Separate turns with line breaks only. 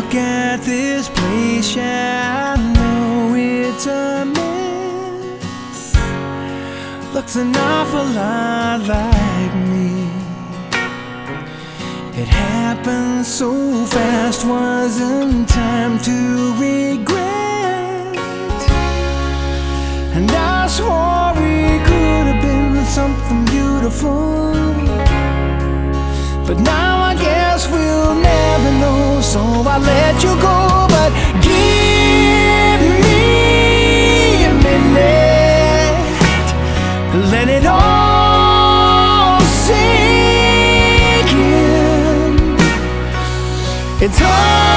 look at this place, yeah, I know it's a mess. Looks an awful lot like me. It happened so fast, wasn't time to regret. And I swore we could have been something beautiful, but now I guess we'll never know. So I let you